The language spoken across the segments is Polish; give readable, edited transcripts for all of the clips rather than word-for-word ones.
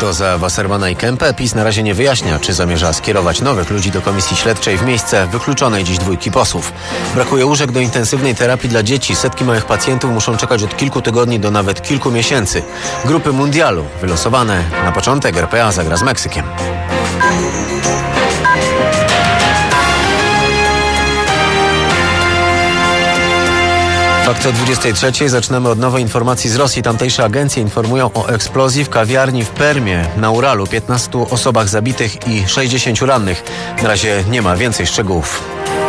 To za Wassermana i Kempę PiS na razie nie wyjaśnia, czy zamierza skierować nowych ludzi do komisji śledczej w miejsce wykluczonej dziś 2 posłów. Brakuje łóżek do intensywnej terapii dla dzieci. Setki małych pacjentów muszą czekać od kilku tygodni do nawet kilku miesięcy. Grupy mundialu wylosowane. Na początek RPA zagra z Meksykiem. Fakt o 23:00. Zaczynamy od nowej informacji z Rosji. Tamtejsze agencje informują o eksplozji w kawiarni w Permie na Uralu. 15 osobach zabitych i 60 rannych. Na razie nie ma więcej szczegółów.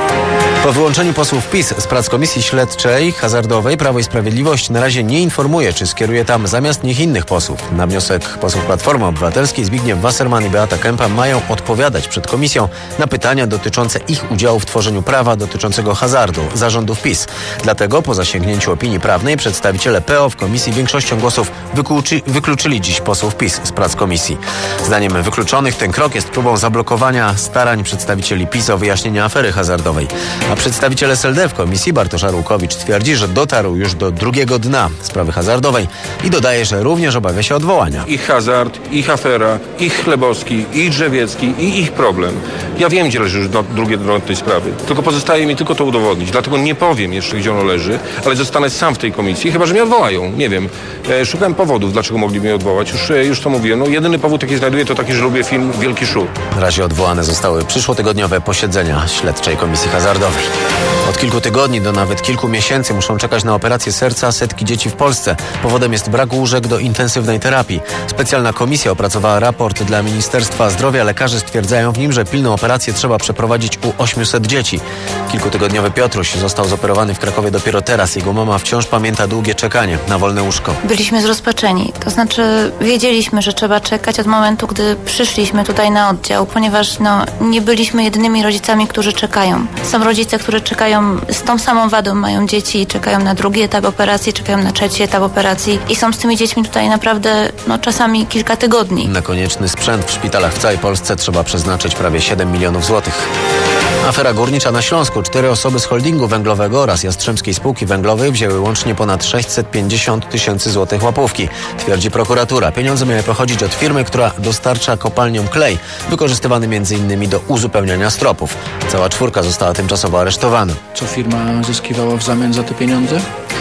Po wyłączeniu posłów PiS z prac Komisji Śledczej Hazardowej Prawo i Sprawiedliwość na razie nie informuje, czy skieruje tam zamiast nich innych posłów. Na wniosek posłów Platformy Obywatelskiej Zbigniew Wasserman i Beata Kempa mają odpowiadać przed komisją na pytania dotyczące ich udziału w tworzeniu prawa dotyczącego hazardu zarządów PiS. Dlatego po zasięgnięciu opinii prawnej przedstawiciele PO w komisji większością głosów wykluczyli dziś posłów PiS z prac komisji. Zdaniem wykluczonych ten krok jest próbą zablokowania starań przedstawicieli PiS o wyjaśnienie afery hazardowej. A przedstawiciel SLD w komisji Bartosz Arłukowicz twierdzi, że dotarł już do drugiego dna sprawy hazardowej i dodaje, że również obawia się odwołania. Ich hazard, ich afera, ich Chlebowski, ich Drzewiecki i ich problem. Ja wiem, gdzie leży już drugie dno tej sprawy. Tylko pozostaje mi tylko to udowodnić. Dlatego nie powiem jeszcze, gdzie ono leży, ale zostanę sam w tej komisji, chyba że mnie odwołają. Nie wiem. Szukałem powodów, dlaczego mogli mnie odwołać. Już to mówiłem. No, jedyny powód, jaki znajduję, to taki, że lubię film Wielki Szur. Na razie odwołane zostały przyszłotygodniowe posiedzenia Śledczej Komisji Hazardowej. Od kilku tygodni do nawet kilku miesięcy muszą czekać na operację serca setki dzieci w Polsce. Powodem jest brak łóżek do intensywnej terapii. Specjalna komisja opracowała raport dla Ministerstwa Zdrowia. Lekarze stwierdzają w nim, że pilną operację trzeba przeprowadzić u 800 dzieci. Kilkutygodniowy Piotruś został zoperowany w Krakowie dopiero teraz. Jego mama wciąż pamięta długie czekanie na wolne łóżko. Byliśmy zrozpaczeni. To znaczy wiedzieliśmy, że trzeba czekać od momentu, gdy przyszliśmy tutaj na oddział, ponieważ nie byliśmy jedynymi rodzicami, którzy czekają. Są rodzice, którzy czekają z tą samą wadą, mają dzieci i czekają na drugi etap operacji, czekają na trzeci etap operacji i są z tymi dziećmi tutaj naprawdę czasami kilka tygodni. Na konieczny sprzęt w szpitalach w całej Polsce trzeba przeznaczyć prawie 7 milionów złotych. Afera górnicza na Śląsku. 4 osoby z holdingu węglowego oraz Jastrzębskiej Spółki Węglowej wzięły łącznie ponad 650 tysięcy złotych łapówki, twierdzi prokuratura. Pieniądze miały pochodzić od firmy, która dostarcza kopalniom klej, wykorzystywany m.in. do uzupełniania stropów. Cała 4 została tymczasowo aresztowana. Co firma zyskiwała w zamian za te pieniądze?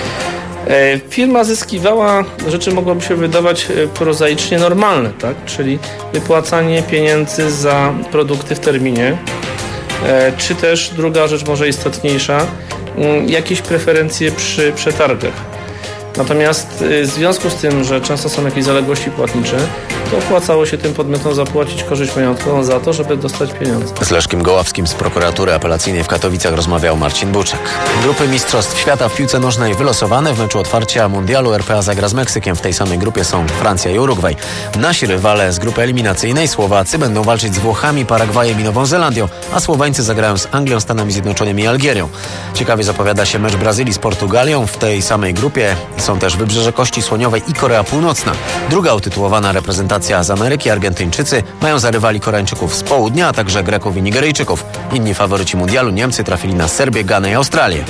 Firma zyskiwała, rzeczy mogłyby się wydawać prozaicznie normalne, tak? Czyli wypłacanie pieniędzy za produkty w terminie, czy też druga rzecz może istotniejsza, jakieś preferencje przy przetargach. Natomiast w związku z tym, że często są jakieś zaległości płatnicze, to opłacało się tym podmiotom zapłacić korzyść majątkową za to, żeby dostać pieniądze. Z Leszkiem Goławskim z prokuratury apelacyjnej w Katowicach rozmawiał Marcin Buczek. Grupy Mistrzostw Świata w piłce nożnej wylosowane. W meczu otwarcia mundialu RPA zagra z Meksykiem. W tej samej grupie są Francja i Urugwaj. Nasi rywale z grupy eliminacyjnej, Słowacy, będą walczyć z Włochami, Paragwajem i Nową Zelandią, a Słoweńcy zagrają z Anglią, Stanami Zjednoczonymi i Algierią. Ciekawie zapowiada się mecz Brazylii z Portugalią. W tej samej grupie są też Wybrzeże Kości Słoniowej i Korea Północna. Druga utytułowana reprezentacja z Ameryki, Argentyńczycy, mają za rywali Koreańczyków z południa, a także Greków i Nigeryjczyków. Inni faworyci mundialu, Niemcy, trafili na Serbię, Ganę i Australię.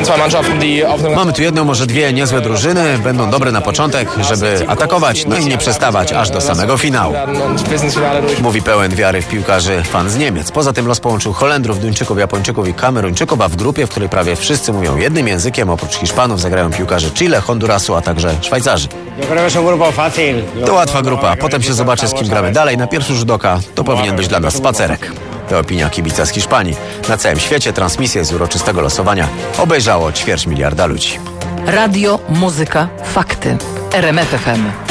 Mamy tu jedną, może dwie niezłe drużyny. Będą dobre na początek, żeby atakować, i nie przestawać aż do samego finału. Mówi pełen wiary w piłkarzy fan z Niemiec. Poza tym los połączył Holendrów, Duńczyków, Japończyków i Kameruńczyków, a w grupie, w której prawie wszyscy mówią jednym językiem, oprócz Hiszpanów zagrają piłkarze Chile, Hondurasu, a także Szwajcarzy. To łatwa grupa. Potem się zobaczy, z kim gramy dalej. Na pierwszy rzut oka to powinien być dla nas spacerek. To opinia kibica z Hiszpanii. Na całym świecie transmisję z uroczystego losowania obejrzało 250 000 ludzi. Radio, muzyka, fakty. RMF FM.